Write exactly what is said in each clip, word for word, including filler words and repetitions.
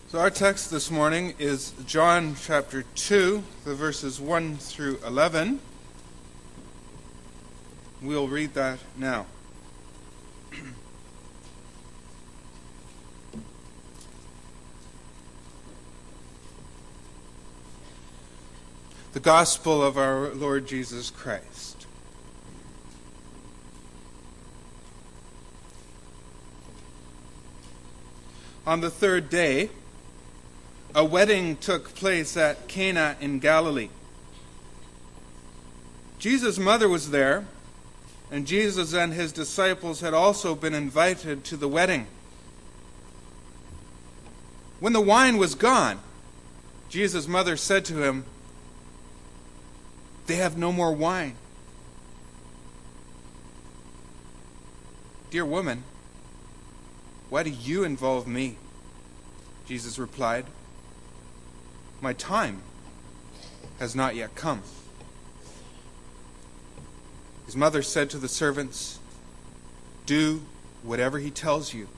So our text this morning is John chapter two, the verses one through eleven. We'll read that now. The Gospel of our Lord Jesus Christ. On the third day, a wedding took place at Cana in Galilee. Jesus' mother was there, and Jesus and his disciples had also been invited to the wedding. When the wine was gone, Jesus' mother said to him, "They have no more wine." "Dear woman, why do you involve me?" Jesus replied, "My time has not yet come." His mother said to the servants, "Do whatever he tells you."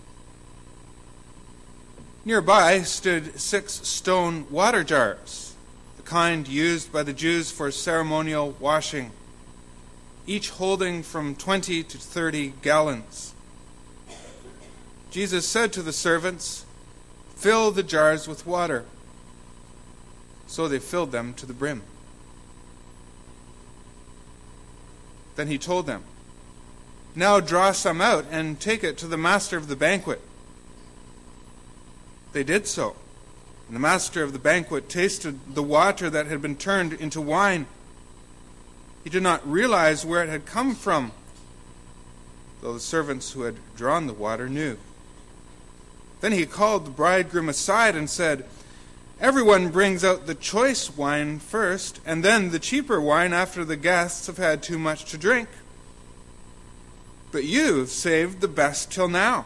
Nearby stood six stone water jars, the kind used by the Jews for ceremonial washing, each holding from twenty to thirty gallons. Jesus said to the servants, "Fill the jars with water." So they filled them to the brim. Then he told them, "Now draw some out and take it to the master of the banquet." They did so, and the master of the banquet tasted the water that had been turned into wine. He did not realize where it had come from, though the servants who had drawn the water knew. Then he called the bridegroom aside and said, "Everyone brings out the choice wine first, and then the cheaper wine after the guests have had too much to drink. But you've saved the best till now."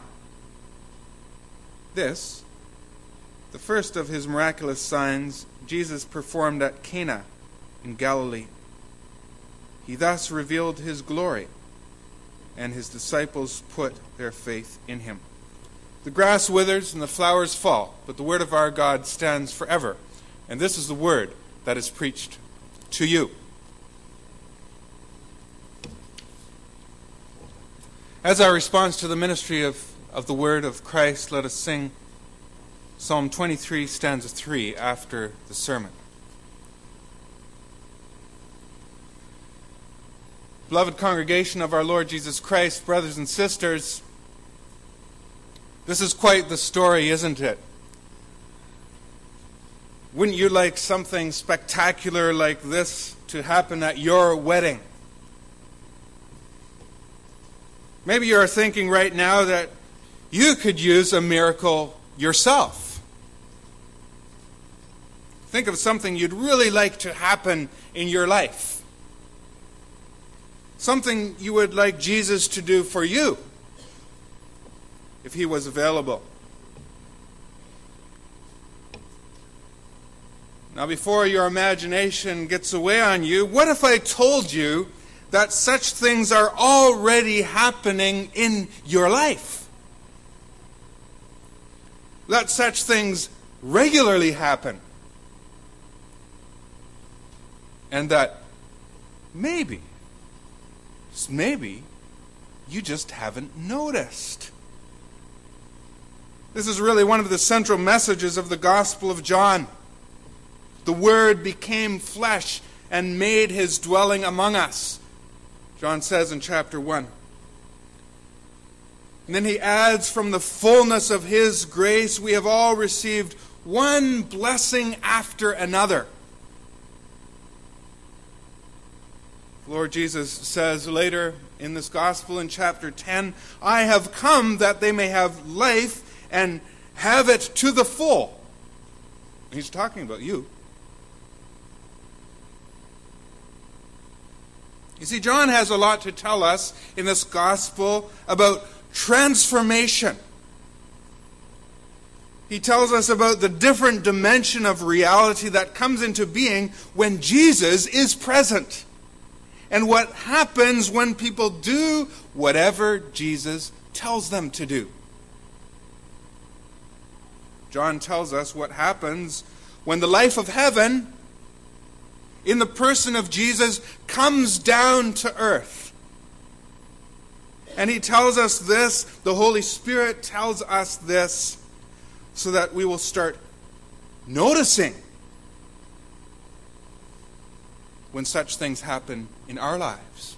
This, the first of his miraculous signs, Jesus performed at Cana in Galilee. He thus revealed his glory, and his disciples put their faith in him. The grass withers and the flowers fall, but the word of our God stands forever. And this is the word that is preached to you. As our response to the ministry of, of the word of Christ, let us sing Psalm twenty-three, stanza three, after the sermon. Beloved congregation of our Lord Jesus Christ, brothers and sisters, this is quite the story, isn't it? Wouldn't you like something spectacular like this to happen at your wedding? Maybe you're thinking right now that you could use a miracle yourself. Think of something you'd really like to happen in your life. Something you would like Jesus to do for you, if he was available. Now, before your imagination gets away on you, what if I told you that such things are already happening in your life? That such things regularly happen. And that maybe, just maybe, you just haven't noticed. This is really one of the central messages of the Gospel of John. The Word became flesh and made his dwelling among us, John says in chapter one. And then he adds, from the fullness of his grace, we have all received one blessing after another. The Lord Jesus says later in this Gospel in chapter ten, "I have come that they may have life and have it to the full." He's talking about you. You see, John has a lot to tell us in this gospel about transformation. He tells us about the different dimension of reality that comes into being when Jesus is present, and what happens when people do whatever Jesus tells them to do. John tells us what happens when the life of heaven, in the person of Jesus, comes down to earth. And he tells us this, the Holy Spirit tells us this, so that we will start noticing when such things happen in our lives.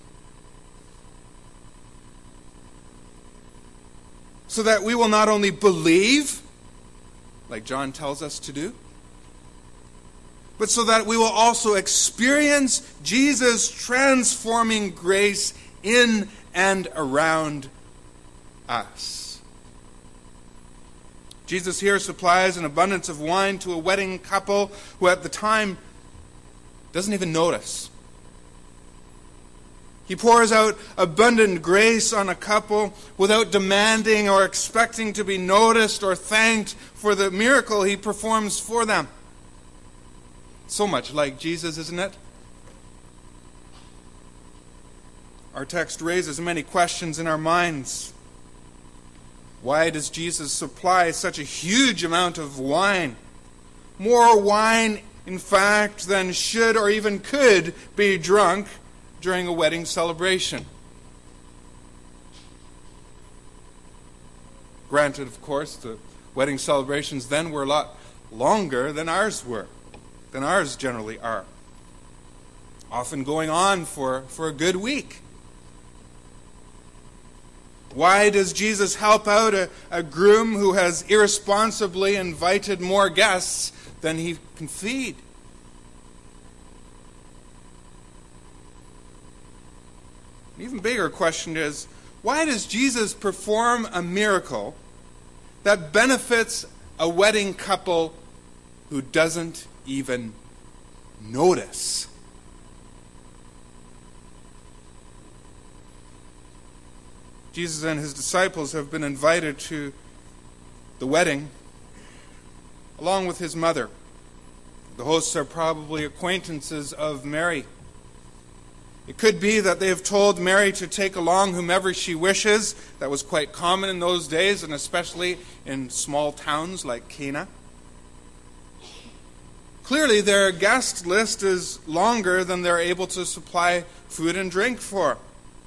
So that we will not only believe, like John tells us to do, but so that we will also experience Jesus' transforming grace in and around us. Jesus here supplies an abundance of wine to a wedding couple who at the time doesn't even notice. He pours out abundant grace on a couple without demanding or expecting to be noticed or thanked for the miracle he performs for them. So much like Jesus, isn't it? Our text raises many questions in our minds. Why does Jesus supply such a huge amount of wine? More wine, in fact, than should or even could be drunk during a wedding celebration. Granted, of course, the wedding celebrations then were a lot longer than ours were, than ours generally are. Often going on for, for a good week. Why does Jesus help out a, a groom who has irresponsibly invited more guests than he can feed? An even bigger question is, why does Jesus perform a miracle that benefits a wedding couple who doesn't even notice? Jesus and his disciples have been invited to the wedding along with his mother. The hosts are probably acquaintances of Mary. It could be that they have told Mary to take along whomever she wishes. That was quite common in those days, and especially in small towns like Cana. Clearly, their guest list is longer than they're able to supply food and drink for.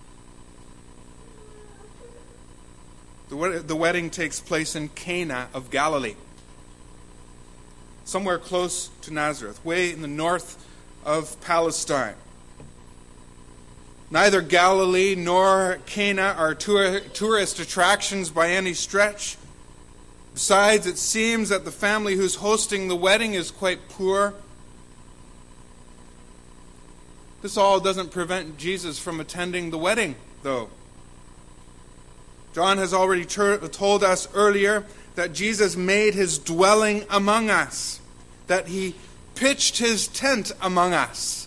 The wedding takes place in Cana of Galilee, somewhere close to Nazareth, way in the north of Palestine. Neither Galilee nor Cana are tour- tourist attractions by any stretch. Besides, it seems that the family who's hosting the wedding is quite poor. This all doesn't prevent Jesus from attending the wedding, though. John has already ter- told us earlier that Jesus made his dwelling among us, that he pitched his tent among us.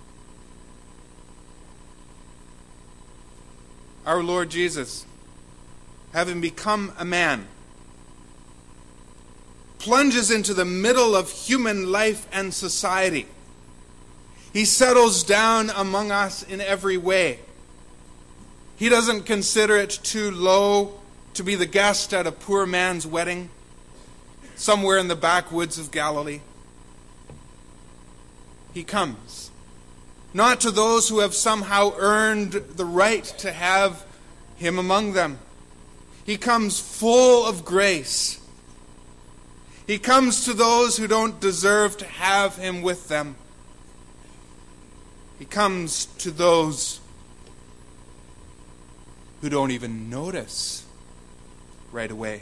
Our Lord Jesus, having become a man, plunges into the middle of human life and society. He settles down among us in every way. He doesn't consider it too low to be the guest at a poor man's wedding somewhere in the backwoods of Galilee. He comes, not to those who have somehow earned the right to have him among them. He comes full of grace. He comes to those who don't deserve to have him with them. He comes to those who don't even notice right away.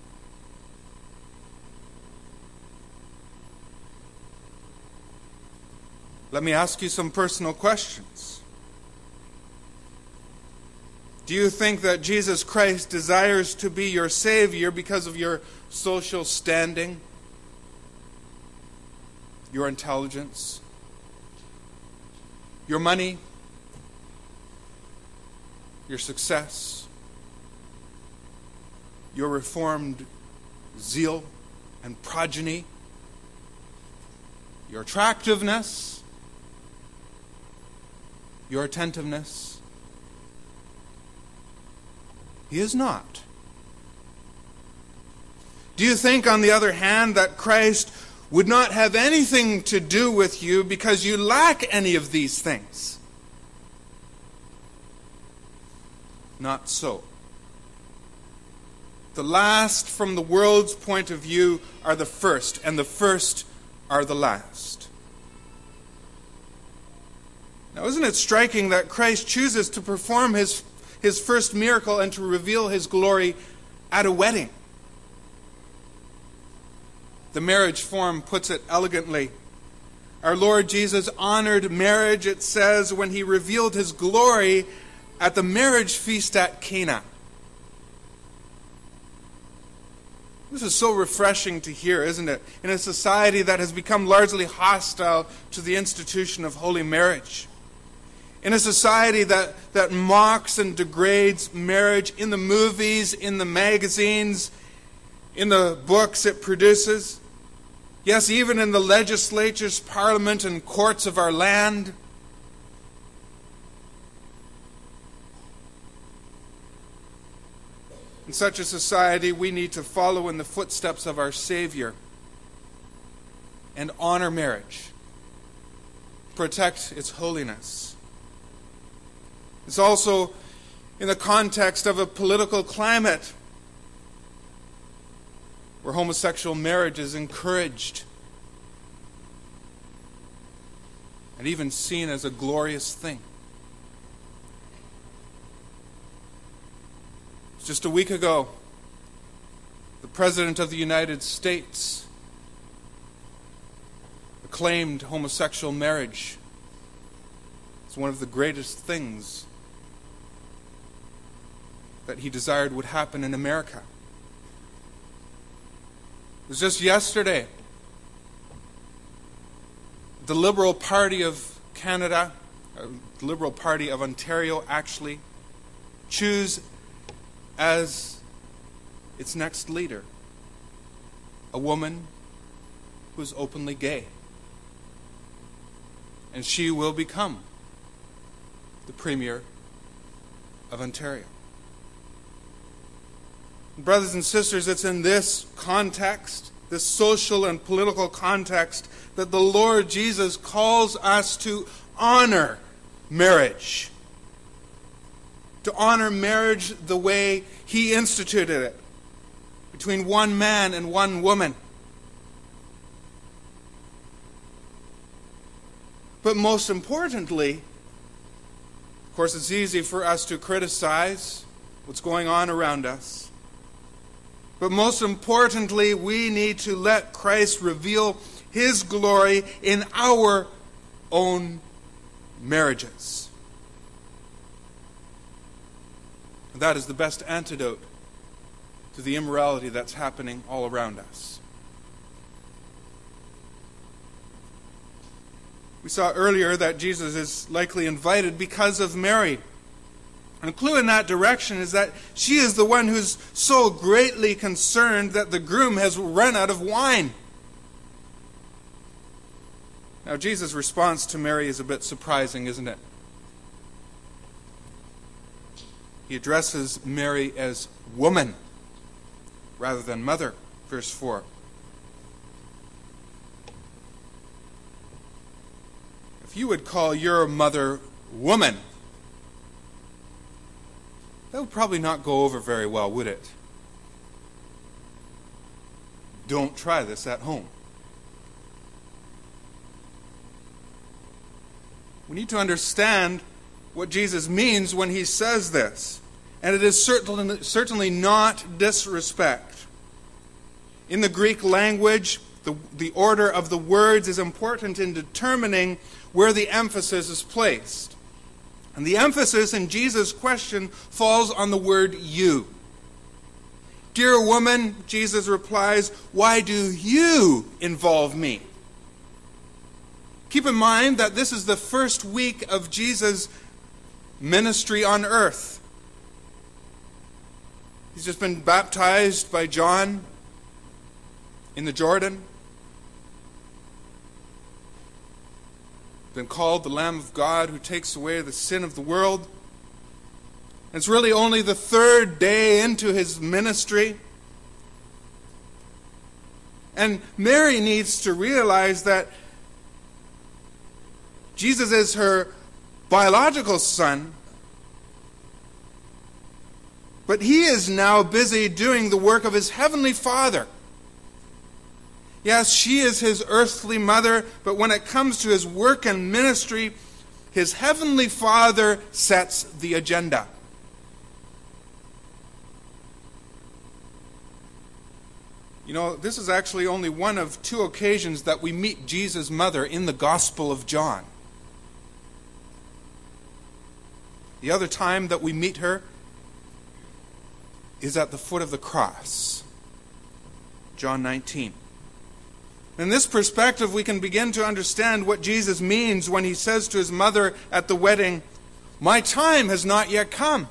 Let me ask you some personal questions. Do you think that Jesus Christ desires to be your Savior because of your social standing, your intelligence, your money, your success, your reformed zeal and progeny, your attractiveness, your attentiveness? He is not. Do you think, on the other hand, that Christ would not have anything to do with you because you lack any of these things? Not so. The last from the world's point of view are the first, and the first are the last. Now, isn't it striking that Christ chooses to perform his, his first miracle and to reveal his glory at a wedding? The marriage form puts it elegantly. Our Lord Jesus honored marriage, it says, when he revealed his glory at the marriage feast at Cana. This is so refreshing to hear, isn't it? In a society that has become largely hostile to the institution of holy marriage. In a society that, that mocks and degrades marriage in the movies, in the magazines, in the books it produces. Yes, even in the legislatures, parliament, and courts of our land. In such a society, we need to follow in the footsteps of our Savior and honor marriage, protect its holiness. It's also in the context of a political climate where homosexual marriage is encouraged and even seen as a glorious thing. Just a week ago, the President of the United States acclaimed homosexual marriage as one of the greatest things that he desired would happen in America. It was just yesterday the Liberal Party of Canada, uh, the Liberal Party of Ontario actually, choose as its next leader a woman who is openly gay. And she will become the Premier of Ontario. Brothers and sisters, it's in this context, this social and political context, that the Lord Jesus calls us to honor marriage. To honor marriage the way he instituted it, between one man and one woman. But most importantly, of course, it's easy for us to criticize what's going on around us. But most importantly, we need to let Christ reveal his glory in our own marriages. And that is the best antidote to the immorality that's happening all around us. We saw earlier that Jesus is likely invited because of Mary. And a clue in that direction is that she is the one who's so greatly concerned that the groom has run out of wine. Now, Jesus' response to Mary is a bit surprising, isn't it? He addresses Mary as woman rather than mother, verse four. If you would call your mother woman, that would probably not go over very well, would it? Don't try this at home. We need to understand what Jesus means when he says this. And it is certainly, certainly not disrespect. In the Greek language, the, the order of the words is important in determining where the emphasis is placed. And the emphasis in Jesus' question falls on the word you. Dear woman, Jesus replies, why do you involve me? Keep in mind that this is the first week of Jesus' ministry on earth. He's just been baptized by John in the Jordan. Been called the Lamb of God who takes away the sin of the world. And it's really only the third day into his ministry And Mary needs to realize that Jesus is her biological son, but he is now busy doing the work of his heavenly Father. Yes, she is his earthly mother, but when it comes to his work and ministry, his heavenly Father sets the agenda. You know, this is actually only one of two occasions that we meet Jesus' mother in the Gospel of John. The other time that we meet her is at the foot of the cross. John nineteen. In this perspective, we can begin to understand what Jesus means when he says to his mother at the wedding, "My time has not yet come."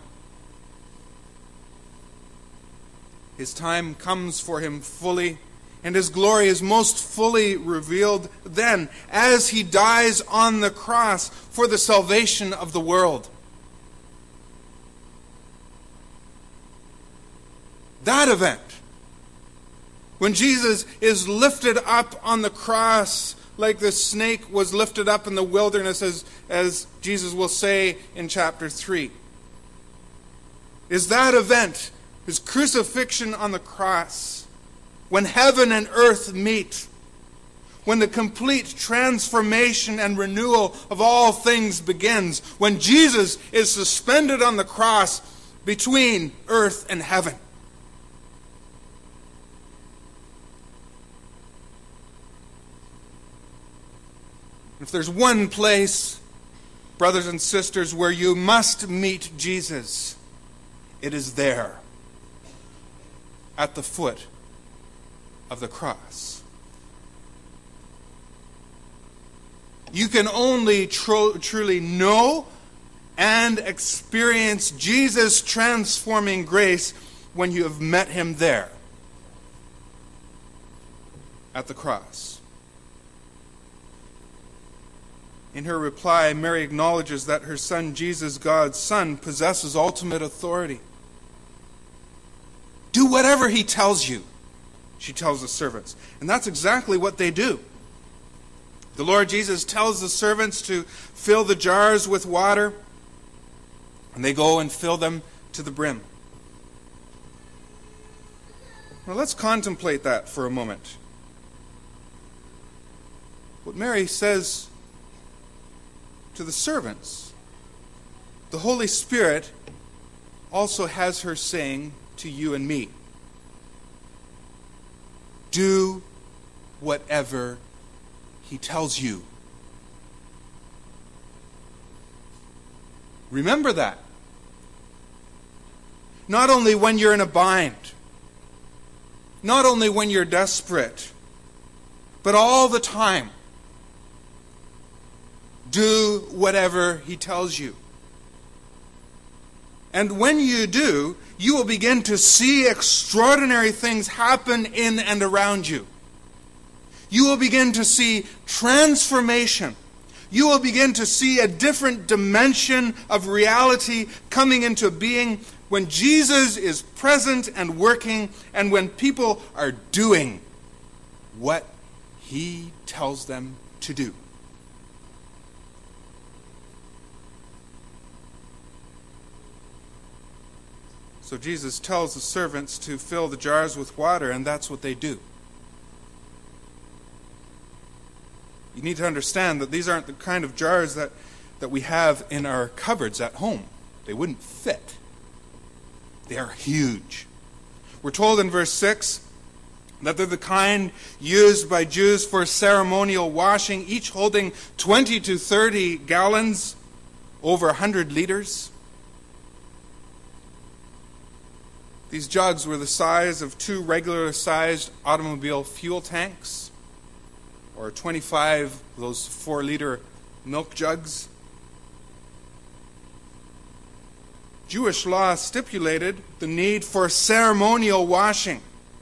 His time comes for him fully, and his glory is most fully revealed then, as he dies on the cross for the salvation of the world. That event, when Jesus is lifted up on the cross like the snake was lifted up in the wilderness, as, as Jesus will say in chapter three, is that event, his crucifixion on the cross, when heaven and earth meet, when the complete transformation and renewal of all things begins, when Jesus is suspended on the cross between earth and heaven. If there's one place, brothers and sisters, where you must meet Jesus, it is there, at the foot of the cross. You can only tro- truly know and experience Jesus' transforming grace when you have met him there, at the cross. In her reply, Mary acknowledges that her son Jesus, God's Son, possesses ultimate authority. Do whatever he tells you, she tells the servants. And that's exactly what they do. The Lord Jesus tells the servants to fill the jars with water, and they go and fill them to the brim. Now let's contemplate that for a moment. What Mary says to the servants, the Holy Spirit also has her saying to you and me, do whatever he tells you. Remember that. Not only when you're in a bind, not only when you're desperate, but all the time. Do whatever he tells you. And when you do, you will begin to see extraordinary things happen in and around you. You will begin to see transformation. You will begin to see a different dimension of reality coming into being when Jesus is present and working, and when people are doing what he tells them to do. So Jesus tells the servants to fill the jars with water, and that's what they do. You need to understand that these aren't the kind of jars that, that we have in our cupboards at home. They wouldn't fit. They are huge. We're told in verse six that they're the kind used by Jews for ceremonial washing, each holding twenty to thirty gallons, over one hundred liters. These jugs were the size of two regular-sized automobile fuel tanks, or twenty-five of those four-liter milk jugs. Jewish law stipulated the need for ceremonial washing.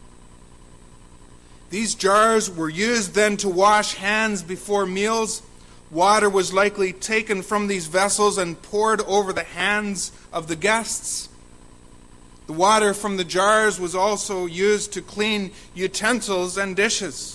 These jars were used then to wash hands before meals. Water was likely taken from these vessels and poured over the hands of the guests. The water from the jars was also used to clean utensils and dishes.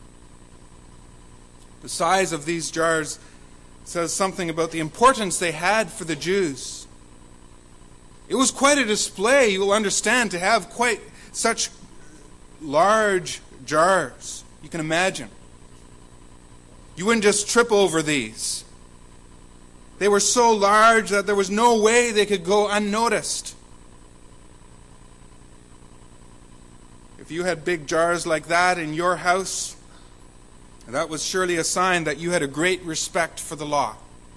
The size of these jars says something about the importance they had for the Jews. It was quite a display, you will understand, to have quite such large jars. You can imagine. You wouldn't just trip over these. They were so large that there was no way they could go unnoticed. If you had big jars like that in your house, that was surely a sign that you had a great respect for the law.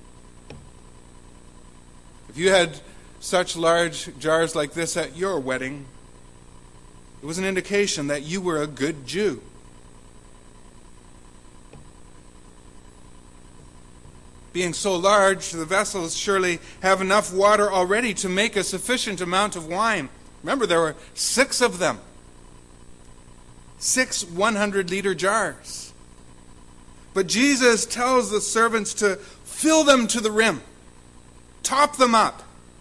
If you had such large jars like this at your wedding, it was an indication that you were a good Jew. Being so large, the vessels surely have enough water already to make a sufficient amount of wine. Remember, there were six of them. Six one hundred liter jars. But Jesus tells the servants to fill them to the rim. Top them up.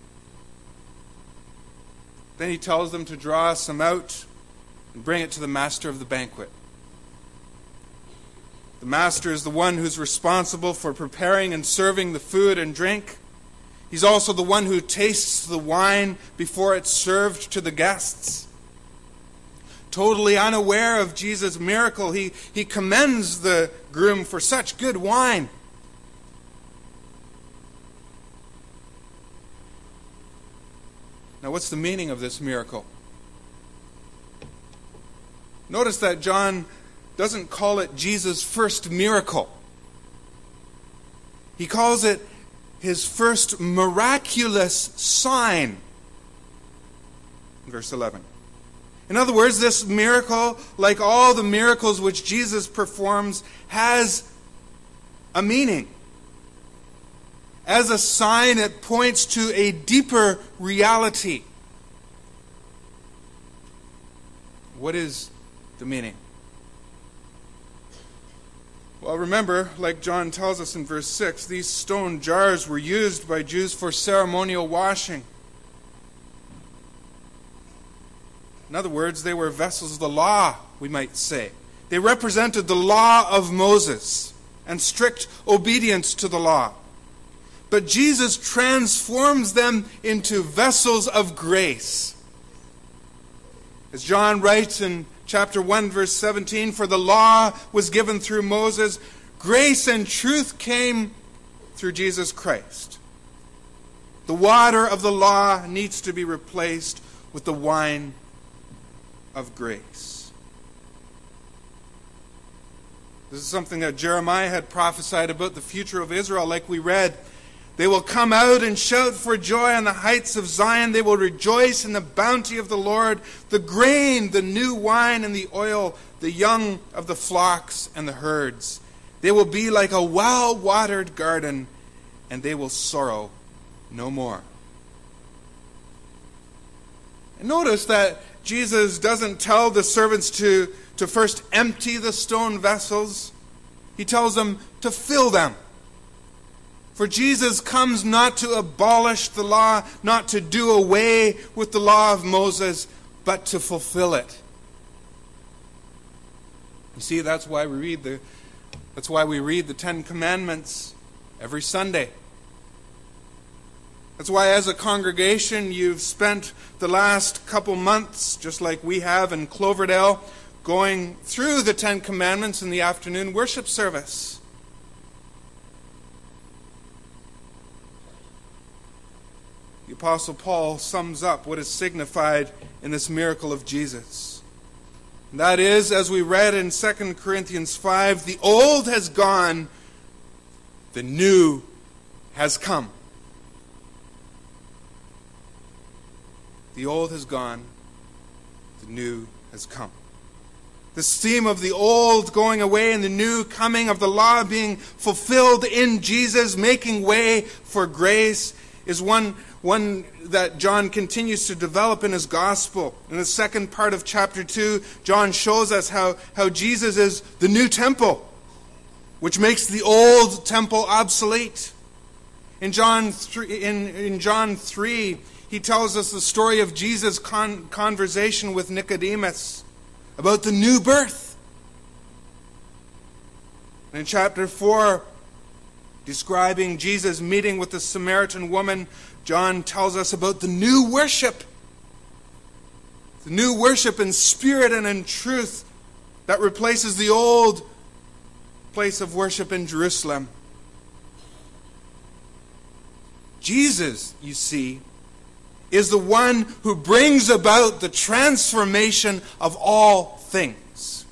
Then he tells them to draw some out and bring it to the master of the banquet. The master is the one who's responsible for preparing and serving the food and drink. He's also the one who tastes the wine before it's served to the guests. Totally unaware of Jesus' miracle, he, he commends the groom for such good wine. Now, what's the meaning of this miracle? Notice that John doesn't call it Jesus' first miracle. He calls it his first miraculous sign. Verse eleven. In other words, this miracle, like all the miracles which Jesus performs, has a meaning. As a sign, it points to a deeper reality. What is the meaning? Well, remember, like John tells us in verse six, these stone jars were used by Jews for ceremonial washing. In other words, they were vessels of the law, we might say. They represented the law of Moses and strict obedience to the law. But Jesus transforms them into vessels of grace. As John writes in chapter one, verse seventeen, for the law was given through Moses, grace and truth came through Jesus Christ. The water of the law needs to be replaced with the wine of grace. This is something that Jeremiah had prophesied about the future of Israel, like we read. They will come out and shout for joy on the heights of Zion. They will rejoice in the bounty of the Lord, the grain, the new wine, and the oil, the young of the flocks and the herds. They will be like a well-watered garden, and they will sorrow no more. And notice that Jesus doesn't tell the servants to, to first empty the stone vessels. He tells them to fill them. For Jesus comes not to abolish the law, not to do away with the law of Moses, but to fulfill it. You see, that's why we read the that's why we read the Ten Commandments every Sunday. That's why as a congregation you've spent the last couple months, just like we have in Cloverdale, going through the Ten Commandments in the afternoon worship service. The Apostle Paul sums up what is signified in this miracle of Jesus. And that is, as we read in Second Corinthians five, the old has gone, the new has come. The old has gone, the new has come. This theme of the old going away and the new coming, of the law being fulfilled in Jesus, making way for grace, is one, one that John continues to develop in his gospel. In the second part of chapter two, John shows us how, how Jesus is the new temple, which makes the old temple obsolete. In John three, in, in John three, he tells us the story of Jesus' con- conversation with Nicodemus about the new birth. And in chapter four, describing Jesus' meeting with the Samaritan woman, John tells us about the new worship. The new worship in spirit and in truth that replaces the old place of worship in Jerusalem. Jesus, you see, is the one who brings about the transformation of all things.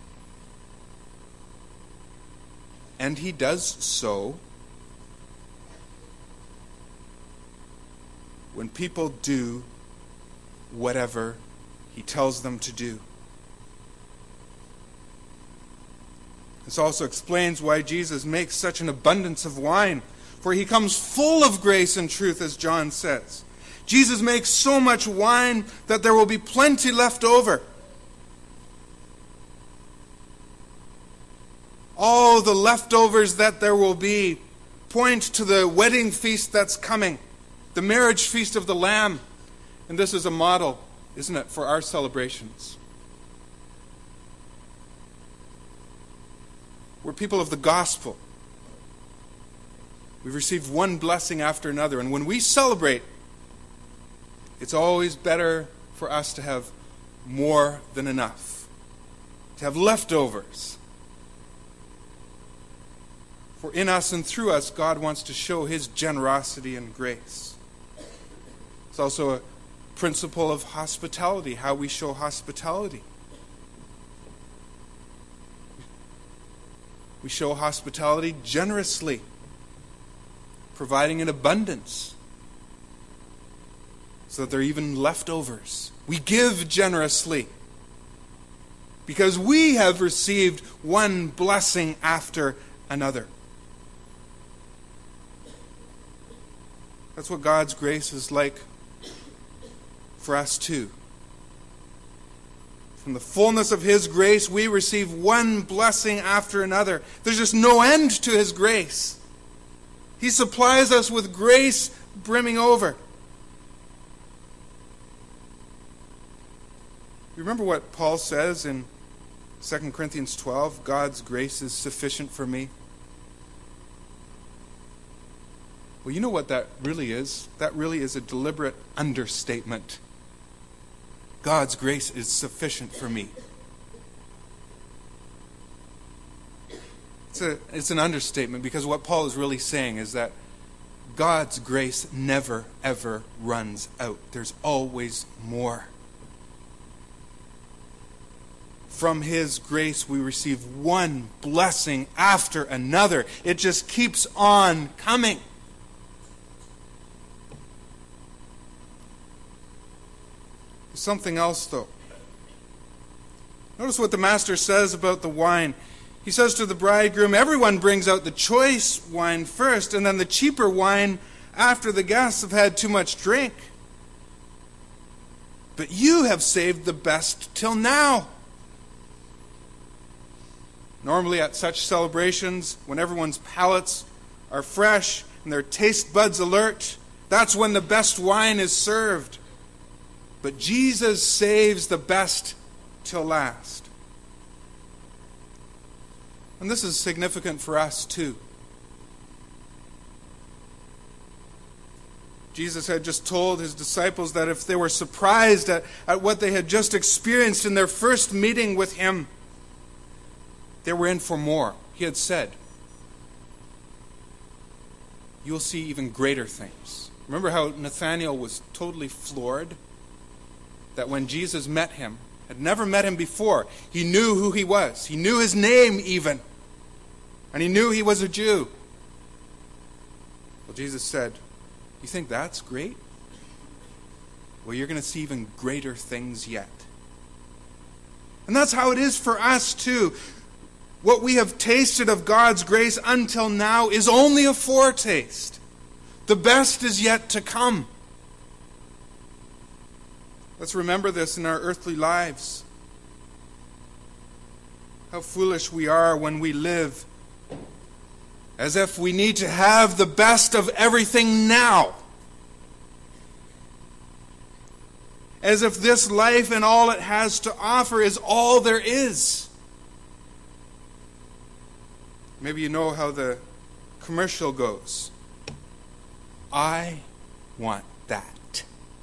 And he does so when people do whatever he tells them to do. This also explains why Jesus makes such an abundance of wine, for he comes full of grace and truth, as John says. Jesus makes so much wine that there will be plenty left over. All the leftovers that there will be point to the wedding feast that's coming, the marriage feast of the Lamb. And this is a model, isn't it, for our celebrations. We're people of the gospel. We've received one blessing after another. And when we celebrate, it's always better for us to have more than enough, to have leftovers. For in us and through us, God wants to show his generosity and grace. It's also a principle of hospitality, how we show hospitality. We show hospitality generously, providing in abundance, so that there are even leftovers. We give generously because we have received one blessing after another. That's what God's grace is like for us too. From the fullness of his grace, we receive one blessing after another. There's just no end to his grace. He supplies us with grace brimming over. Remember what Paul says in Second Corinthians twelve? God's grace is sufficient for me. Well, you know what that really is? That really is a deliberate understatement. God's grace is sufficient for me. It's a, it's an understatement, because what Paul is really saying is that God's grace never, ever runs out. There's always more. From his grace, we receive one blessing after another. It just keeps on coming. There's something else, though. Notice what the master says about the wine. He says to the bridegroom, everyone brings out the choice wine first, and then the cheaper wine after the guests have had too much drink. But you have saved the best till now. Normally at such celebrations, when everyone's palates are fresh and their taste buds alert, that's when the best wine is served. But Jesus saves the best till last. And this is significant for us too. Jesus had just told his disciples that if they were surprised at, at what they had just experienced in their first meeting with him, they were in for more. He had said, you'll see even greater things. Remember how Nathanael was totally floored? That when Jesus met him, had never met him before, he knew who he was. He knew his name even. And he knew he was a Jew. Well, Jesus said, you think that's great? Well, you're going to see even greater things yet. And that's how it is for us too. What we have tasted of God's grace until now is only a foretaste. The best is yet to come. Let's remember this in our earthly lives. How foolish we are when we live as if we need to have the best of everything now. as if this life and all it has to offer is all there is. Maybe you know how the commercial goes. I want that.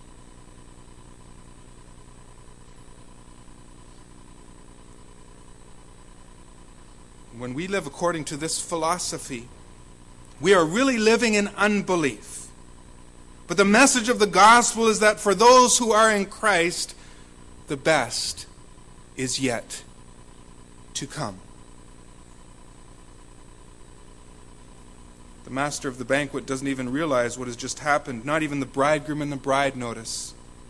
When we live according to this philosophy, we are really living in unbelief. But the message of the gospel is that for those who are in Christ, the best is yet to come. The master of the banquet doesn't even realize what has just happened. Not even the bridegroom and the bride notice.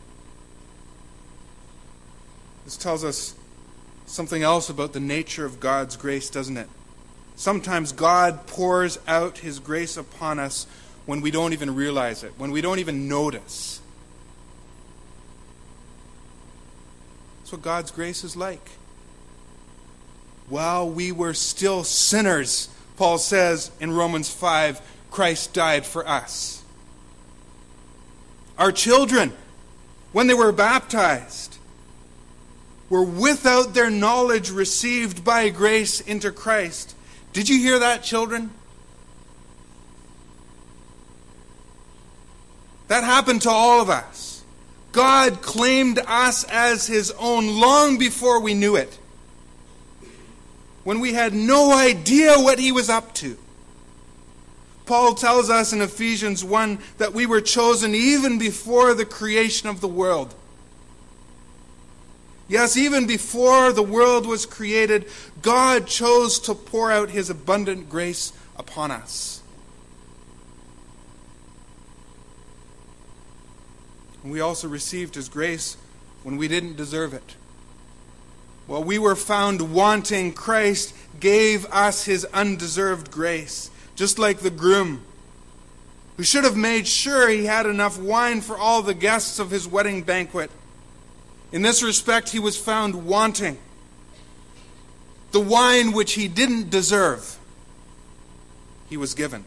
This tells us something else about the nature of God's grace, doesn't it? Sometimes God pours out His grace upon us when we don't even realize it, when we don't even notice. That's what God's grace is like. While we were still sinners, Paul says in Romans five, Christ died for us. Our children, when they were baptized, were without their knowledge received by grace into Christ. Did you hear that, children? That happened to all of us. God claimed us as His own long before we knew it, when we had no idea what He was up to. Paul tells us in Ephesians one that we were chosen even before the creation of the world. Yes, even before the world was created, God chose to pour out His abundant grace upon us. And we also received His grace when we didn't deserve it. While we were found wanting, Christ gave us His undeserved grace, just like the groom, who should have made sure he had enough wine for all the guests of his wedding banquet. In this respect, he was found wanting. The wine which he didn't deserve, he was given.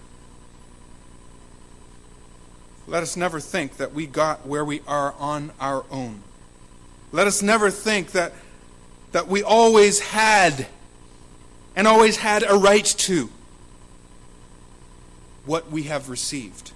Let us never think that we got where we are on our own. Let us never think that, that we always had and always had a right to what we have received.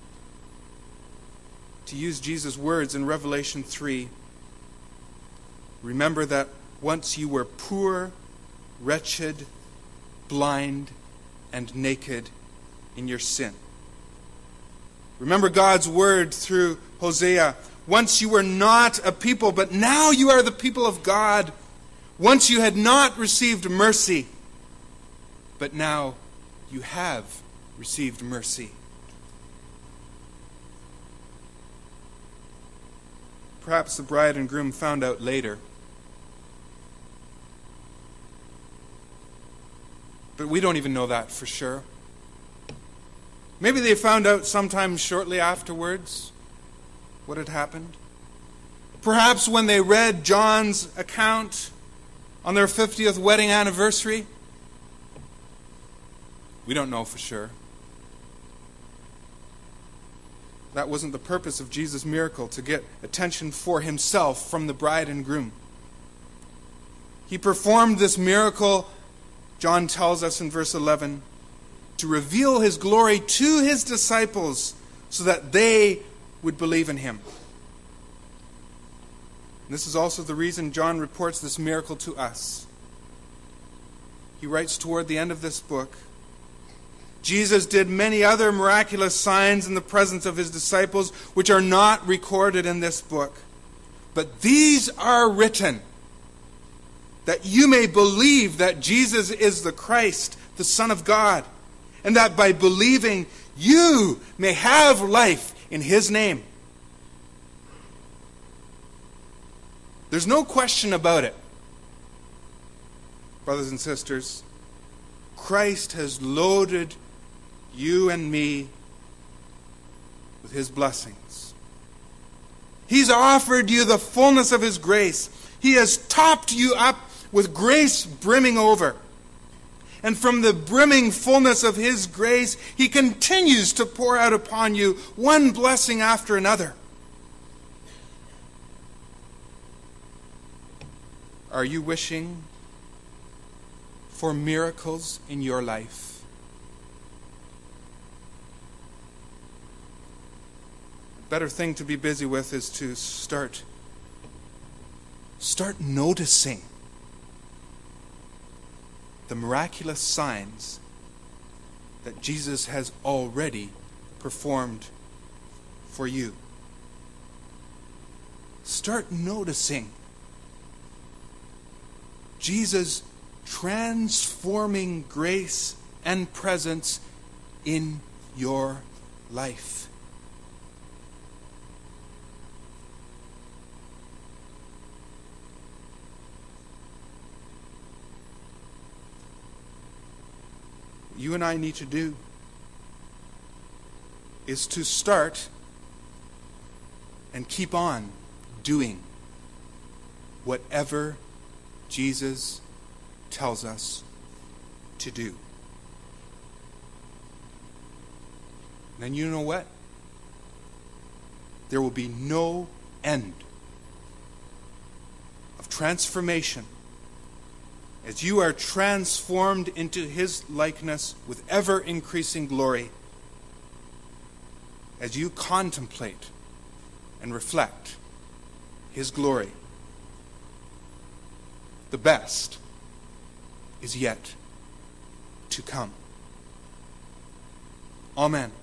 To use Jesus' words in Revelation three, remember that once you were poor, wretched, blind, and naked in your sin. Remember God's word through Hosea. Once you were not a people, but now you are the people of God. Once you had not received mercy, but now you have received mercy. Perhaps the bride and groom found out later. But we don't even know that for sure. Maybe they found out sometime shortly afterwards what had happened. Perhaps when they read John's account on their fiftieth wedding anniversary. We don't know for sure. That wasn't the purpose of Jesus' miracle, to get attention for Himself from the bride and groom. He performed this miracle, John tells us in verse eleven, to reveal His glory to His disciples so that they would believe in Him. And this is also the reason John reports this miracle to us. He writes toward the end of this book, Jesus did many other miraculous signs in the presence of His disciples, which are not recorded in this book. But these are written, that you may believe that Jesus is the Christ, the Son of God, and that by believing you may have life in His name. There's no question about it. Brothers and sisters, Christ has loaded you and me with His blessings. He's offered you the fullness of His grace. He has topped you up with grace brimming over. And from the brimming fullness of His grace, He continues to pour out upon you one blessing after another. Are you wishing for miracles in your life? A better thing to be busy with is to start start noticing the miraculous signs that Jesus has already performed for you. Start noticing Jesus' transforming grace and presence in your life. What you and I need to do is to start and keep on doing whatever Jesus tells us to do. And then you know what? There will be no end of transformation as you are transformed into His likeness with ever-increasing glory, as you contemplate and reflect His glory. The best is yet to come. Amen.